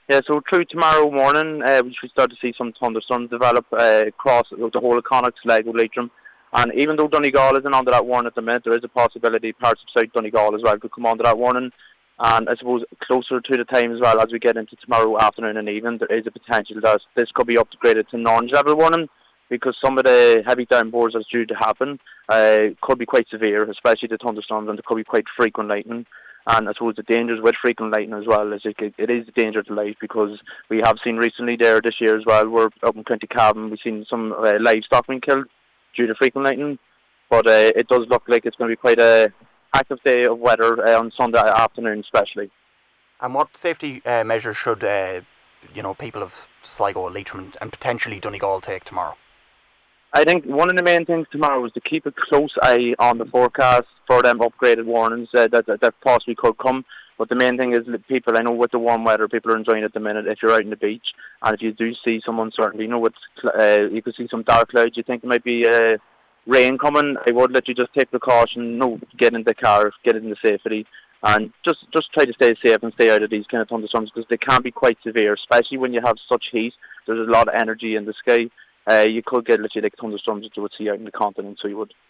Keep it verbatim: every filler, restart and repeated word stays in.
Yeah, so through tomorrow morning, uh, we should start to see some thunderstorms develop uh, across the whole of Connacht, Sligo, Leitrim. And even though Donegal isn't under that warning at the minute, there is a possibility parts of South Donegal as well could come under that warning. And I suppose closer to the time as well, as we get into tomorrow afternoon and evening, there is a potential that this could be upgraded to orange level warning, because some of the heavy downpours that's due to happen uh, could be quite severe, especially the thunderstorms, and there could be quite frequent lightning. And I suppose the dangers with frequent lightning as well is it, it is a danger to life, because we have seen recently there this year as well, we're up in County Cavan, we've seen some uh, livestock being killed due to frequent lightning. But uh, it does look like it's going to be quite a active day of weather uh, on Sunday afternoon especially. And what safety uh, measures should uh, you know people of Sligo, Leitrim and potentially Donegal take tomorrow? I think one of the main things tomorrow is to keep a close eye on the forecast for them upgraded warnings uh, that, that that possibly could come. But the main thing is that people, I know with the warm weather, people are enjoying it at the minute if you're out on the beach. And if you do see some uncertainty, you know, with, uh, you could see some dark clouds, you think there might be uh, rain coming, I would let you just take precaution, no, get in the car, get into safety, and just, just try to stay safe and stay out of these kind of thunderstorms, because they can be quite severe, especially when you have such heat. There's a lot of energy in the sky. Uh, you could get literally like thunderstorms that you would see out in the continent, so you would.